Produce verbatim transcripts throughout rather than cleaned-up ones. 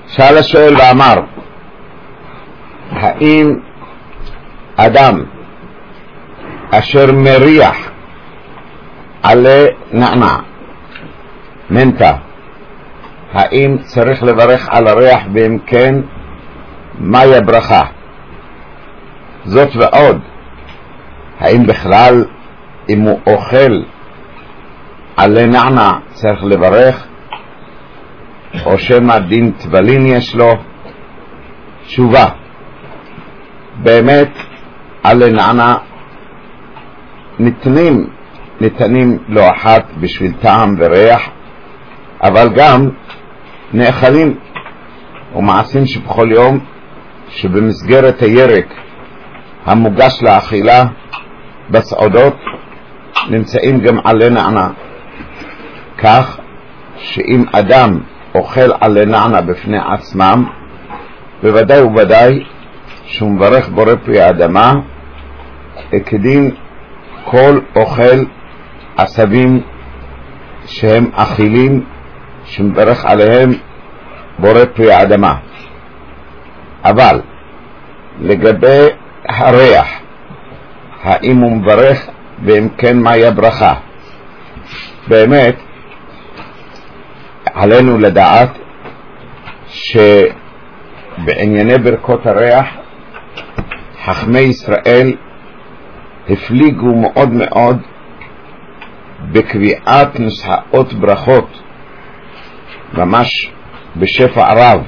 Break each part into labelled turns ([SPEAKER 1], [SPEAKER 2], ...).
[SPEAKER 1] שאל השואל ואמר, האם אדם אשר מריח עלי נענע מנטה, האם צריך לברך על הריח, ואם כן מהי הברכה? זאת ועוד, האם בכלל אם הוא אוכל עלי נענע צריך לברך, או שמה דין טבלין יש לו? תשובה, באמת עלי נענע ניתנים ניתנים לא אחת בשביל טעם וריח, אבל גם נאכלים ומעשים שבכל יום שבמסגרת הירק המוגש לאכילה בסעודות נמצאים גם עלי נענע, כך שאם אדם אוכל עלי נענע בפני עצמם, בוודאי ובוודאי שהוא מברך בורא פרי האדמה כדין כל אוכל עשבים שהם אכילים שמברך עליהם בורא פרי האדמה. אבל לגבי הריח, האם הוא מברך, ואם כן מהי הברכה? באמת עלינו לדעת שבענייני ברכות הריח חכמי ישראל הפליגו מאוד מאוד בקביעת נוסחאות ברכות, ממש בשפע רב,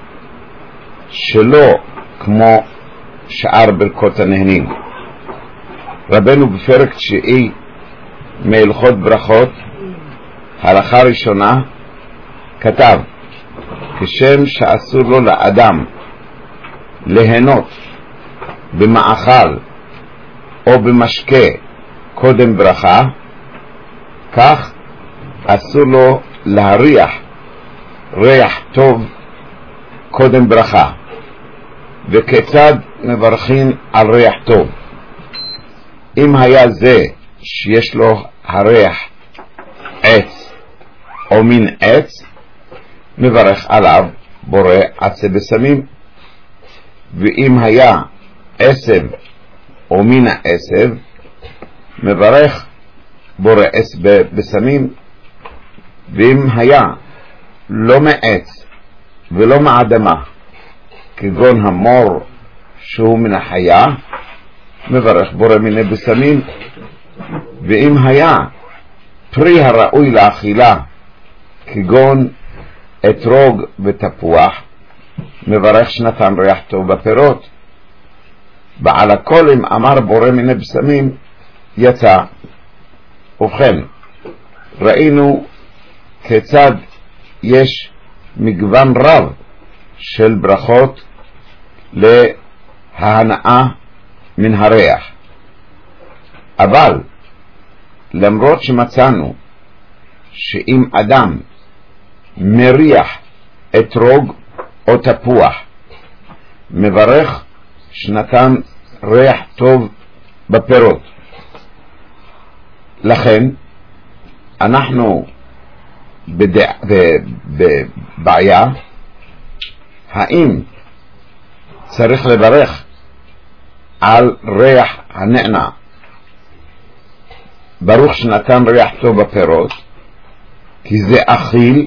[SPEAKER 1] שלא כמו שאר ברכות הנהנים. רבנו בפרק תשיעי מהלכות ברכות, הלכה ראשונה, כתב כשם שאסור לו לאדם ליהנות במאכל או במשקה קודם ברכה, כך אסור לו להריח ריח טוב קודם ברכה. וכיצד מברכים על ריח טוב? אם היה זה שיש לו הריח עץ או מין עץ, מברך עליו בורא עצי בשמים. ואם היה עשב או מין העשב, מברך בורא עץ בשמים. ואם היה לא מעץ ולא מאדמה, כגון המור שהוא מן החיה, מברך בורא מיני בשמים. ואם היה פרי הראוי לאכילה, כגון אתרוג ותפוח, מברך שנתן ריח טוב בפירות. בעל הכל אם אמר בורא מיני בשמים יצא. ובכן, ראינו כיצד יש מגוון רב של ברכות להנאה מן הריח. אבל למרות שמצאנו שאם אדם מריח אתרוג או תפוח, מברך שנתן ריח טוב בפירות, לכן אנחנו בבעיה האם צריך לברך על ריח הנענע ברוך שנתן ריח טוב בפירות כי זה אכיל,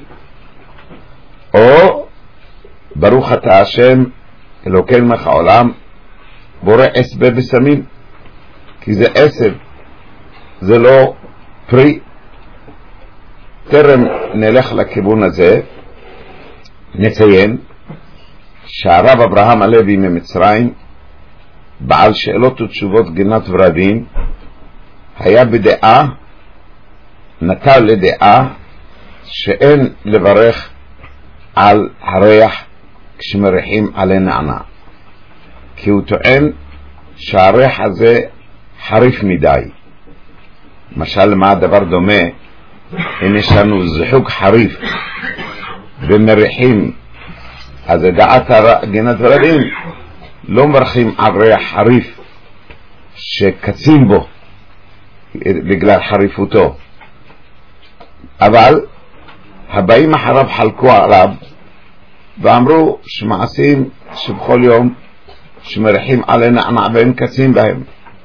[SPEAKER 1] או ברוך אתה השם אלוקינו מלך העולם בורא עשב בשמים, כי זה עשב, זה לא פרי. טרם נלך לכיוון הזה, נציין שהרב אברהם הלוי ממצרים, בעל שאלות ותשובות גינת ורדים, היה בדעה, נטל לדעה שאין לברך על הריח כשמריחים עלי נענע, כי הוא טוען שהריח הזה חריף מדי. למשל, למה הדבר דומה? אם יש לנו זחוק חריף ומריחים, אז דעת גינת ורדים לא מברכים על ריח חריף שקצין בו בגלל חריפותו. אבל הבאים אחריו חלקו עליו ואמרו שמעשים שבכל יום שמריחים על נענע והם קצים בהם,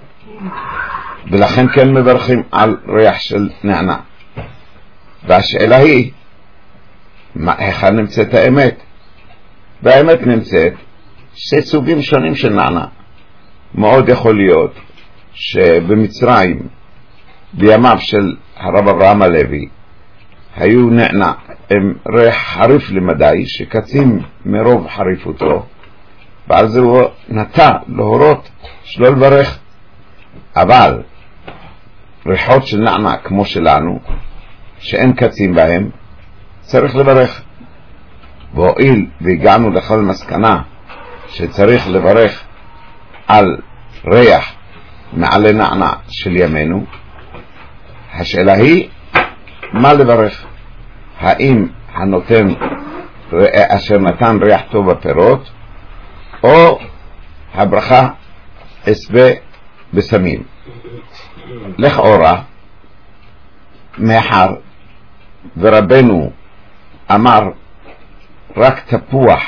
[SPEAKER 1] ולכן כן מברכים על ריח של נענע. והשאלה היא, היכן נמצאת האמת? והאמת נמצאת שסוגים שונים של נענע. מאוד יכול להיות שבמצרים בימיו של הרב אברהם הלוי היו נענע עם ריח חריף למדי שקצים מרוב חריפותו, ועל זה הוא נטע להורות שלא לברך. אבל ריחות של נענע כמו שלנו שאין קצים בהם צריך לברך. והואיל והגענו לכל מסקנה שצריך לברך על ריח מעלה נענע של ימינו, השאלה היא מה לברך? האם הנותן אשר נתן ריח טוב בפירות, או הברכה אסבה בסמים? לכאורה מאחר ורבנו אמר רק תפוח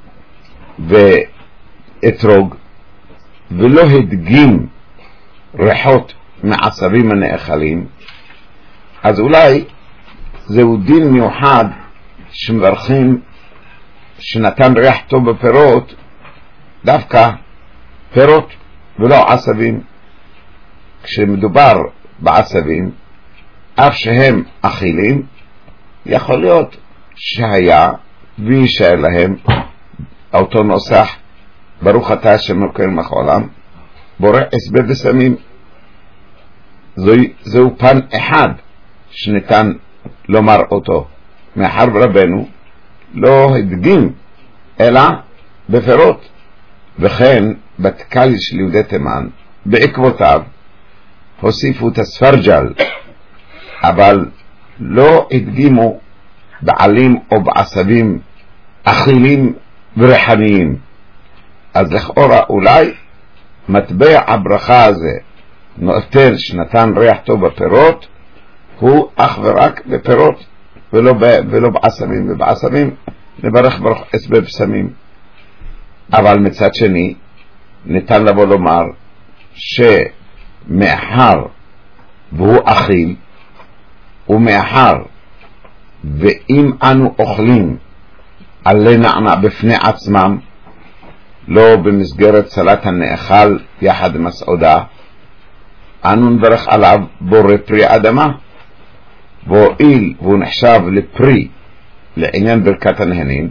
[SPEAKER 1] ואתרוג ולא הדגים ריחות מעשבים הנאכלים, אז אולי זהו דין מיוחד שמברכים שנתן ריח טוב בפירות דווקא פירות ולא עשבים. כשמדובר בעשבים אף שהם אכילים, יכול להיות שהיה וישאר להם אותו נוסח ברוך אתה השם אלוקינו מלך העולם בורא אסבה בסמים. זהו, זהו פן אחד שניתן לומר אותו, מאחר רבנו לא הדגים אלא בפירות. וכן בתקלי של יהודי תימן בעקבותיו הוסיפו את הספרג'ל, אבל לא הדגימו בעלים או בעשבים אכילים ורחניים. אז לכאורה אולי מטבע הברכה הזה נותן שנתן ריח טוב בפירות הוא אך ורק בפירות ולא, ב, ולא בעשבים, ובעשבים נברך ברוך אסבה בסמים. אבל מצד שני ניתן לבוא לומר שמאחר והוא אכיל, ומאחר ואם אנו אוכלים עלי נענע בפני עצמם, לא במסגרת סלט הנאכל יחד עם הסעודה, אנו נברך עליו בורא פרי אדמה, והואיל והוא נחשב לפרי לעניין ברכת הנהנים,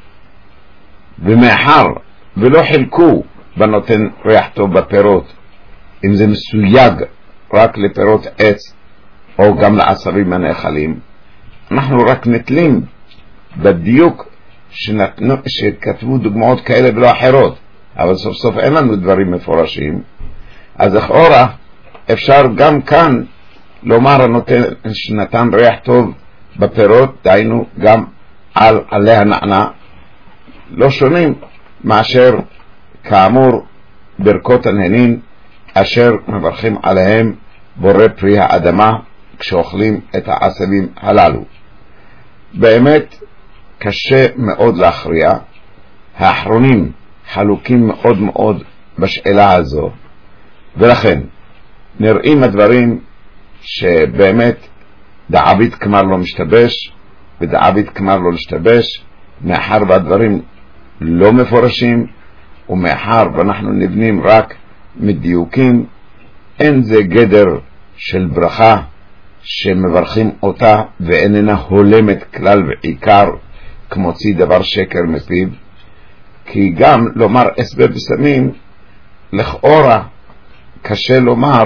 [SPEAKER 1] ומאחר ולא חילקו בנותן ריח טוב בפירות, אם זה מסויג רק לפירות עץ או גם לעשבים הנאכלים, אנחנו רק נתלים בדיוק שנתנו, שכתבו דוגמאות כאלה ולא אחרות, אבל סוף סוף אין לנו דברים מפורשים. אז לכאורה אפשר גם כאן לומר הנותן שנתן ריח טוב בפירות, דיינו גם על עלי הנענע, לא שונים מאשר כאמור ברכות הנהנין אשר מברכים עליהם בורא פרי האדמה כשאוכלים את העשבים הללו. באמת קשה מאוד להכריע, האחרונים חלוקים מאוד מאוד בשאלה הזו, ולכן נראים הדברים שבאמת דעביד כמר לא משתבש ודעביד כמר לא משתבש, מאחר והדברים לא מפורשים ומאחר ואנחנו נבנים רק מדיוקים, אין זה גדר של ברכה שמברכים אותה ואיננה הולמת כלל ועיקר כמוציא דבר שקר מפיו. כי גם לומר אסבה בסמים לכאורה קשה לומר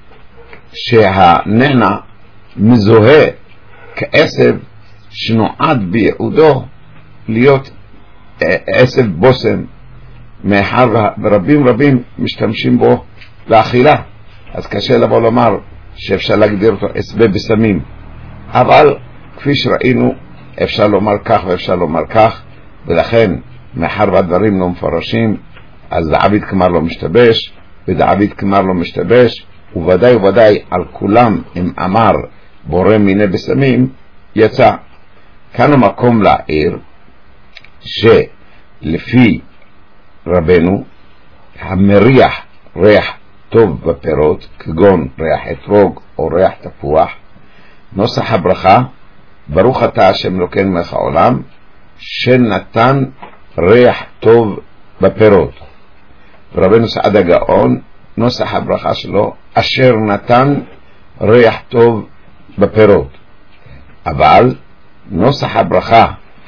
[SPEAKER 1] שהנענע מזוהה כעשב שנועד בייעודו להיות עשב בוסם, מאחר ורבים רבים משתמשים בו לאכילה, אז קשה לבוא לומר שאפשר להגדיר אותו אסבה בסמים. אבל כפי שראינו אפשר לומר כך ואפשר לומר כך, ולכן מאחר והדברים לא מפורשים אז דעביד כמר לא משתבש ודעביד כמר לא משתבש, וודאי וודאי על כולם אם אמר בורא מיני בסמים יצא. כאן המקום להעיר שלפי רבנו המריח ריח טוב בפירות, כגון ריח אתרוג או ריח תפוח, נוסח הברכה, ברוך אתה השם אלוקינו מלך העולם, שנתן ריח טוב בפירות. ורבנו סעדה גאון, נוסח הברכה שלו, אשר נתן ריח טוב בפירות. אבל נוסח הברכה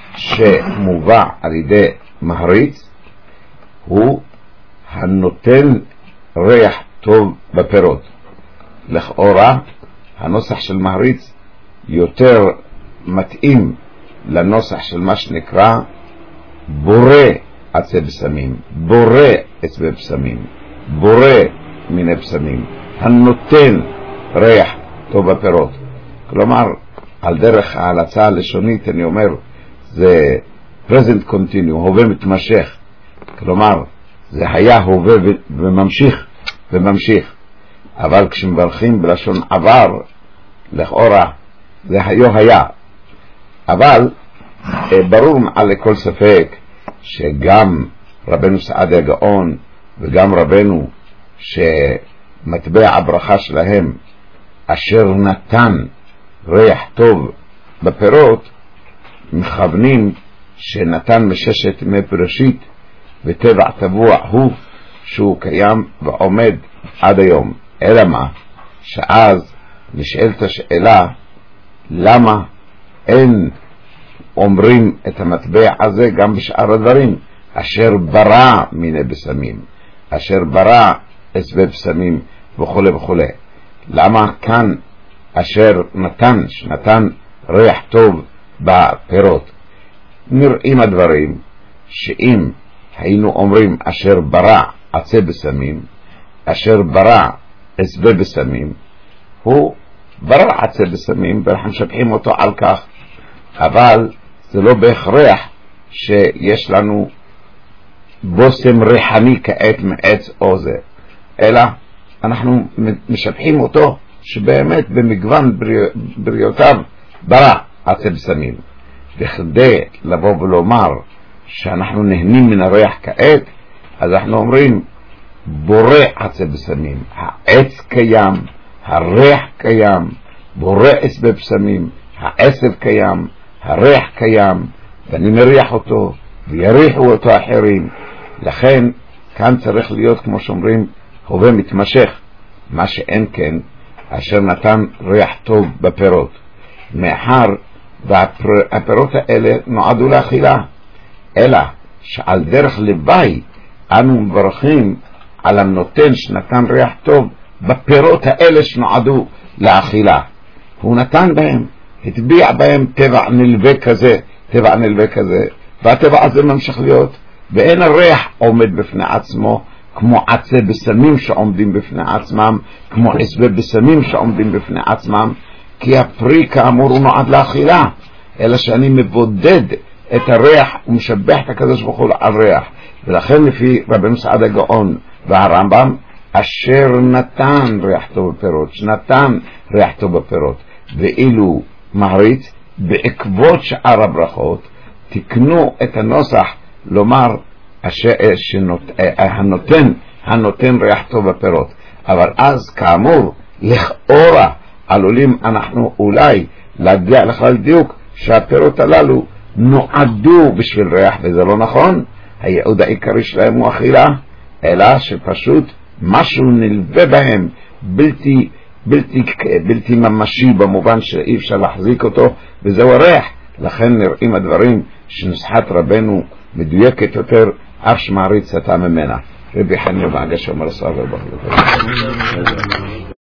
[SPEAKER 1] שמובא על ידי מהריץ הוא הנותן ריח טוב בפירות. לכאורה הנוסח של מהריץ יותר מתאים לנוסח של מה שנקרא בורא עצי בשמים, בורא עצי בשמים, בורא מיני בשמים, הנותן ריח טוב בפירות. כלומר, על דרך ההלצה הלשונית אני אומר, זה present continue, הווה מתמשך. כלומר, זה היה הווה וממשיך וממשיך. אבל כשמברכים בלשון עבר, לכאורה זה היו היה. אבל ברור מעל לכל ספק שגם רבנו סעדה גאון וגם רבנו שמטבע הברכה שלהם אשר נתן ריח טוב בפירות, מכוונים שנתן מששת ימי בראשית וטבע טבוע הוא שהוא קיים ועומד עד היום. אלא מה? שאז נשאלת השאלה למה אין אומרים את המטבע הזה גם בשאר הדברים, אשר ברא מיני בשמים, אשר ברא עשבי בשמים וכו' וכו'. למה כאן אשר נתן, שנתן ריח טוב בפירות? נראים הדברים שאם היינו אומרים אשר ברא עצי בשמים, אשר ברא עשבי בשמים, הוא ברא עצי בשמים ואנחנו משבחים אותו על כך, אבל זה לא בהכרח שיש לנו בושם ריחני כעת מעץ או זה, אלא אנחנו משבחים אותו שבאמת במגוון בריאותיו ברא עצי בשמים. וכדי לבוא ולומר שאנחנו נהנים מן הריח כעת, אז אנחנו אומרים בורא עצי בשמים, העץ קיים, הריח קיים, בורא עשבי בשמים, העשב קיים, הריח קיים, ואני מריח אותו ויריחו אותו אחרים. לכן כאן צריך להיות כמו שאומרים הווה מתמשך, מה שאין כן אשר נתן ריח טוב בפירות, מאחר והפירות האלה נועדו לאכילה, אלא שעל דרך לוואי אנו מברכים על הנותן שנתן ריח טוב בפירות האלה שנועדו לאכילה. הוא נתן בהם, הטביע בהם טבע נלווה כזה, טבע נלווה כזה, והטבע הזה ממשיך להיות, ואין הריח עומד בפני עצמו כמו עצי בשמים שעומדים בפני עצמם, כמו עשבי בשמים שעומדים בפני עצמם, כי הפרי כאמור הוא נועד לאכילה, אלא שאני מבודד את הריח ומשבח את הקדוש ברוך הוא על ריח. ולכן לפי רבנו סעדה גאון והרמב"ם, אשר נתן ריח טוב בפירות, שנתן ריח טוב בפירות, ואילו מהריץ בעקבות שאר הברכות תקנו את הנוסח לומר אשר, שנות, הנותן, הנותן ריח טוב בפירות. אבל אז כאמור לכאורה עלולים אנחנו אולי להגיע לכלל דיוק שהפירות הללו נועדו בשביל ריח, וזה לא נכון. הייעוד העיקרי שלהם הוא אכילה, אלא שפשוט משהו נלווה בהם בלתי, בלתי, בלתי ממשי במובן שאי אפשר להחזיק אותו, וזהו הריח. לכן נראים הדברים שנוסחת רבנו מדויקת יותר, אף שמעריץ אתה ממנה. רבי חניה והגש אומר סבא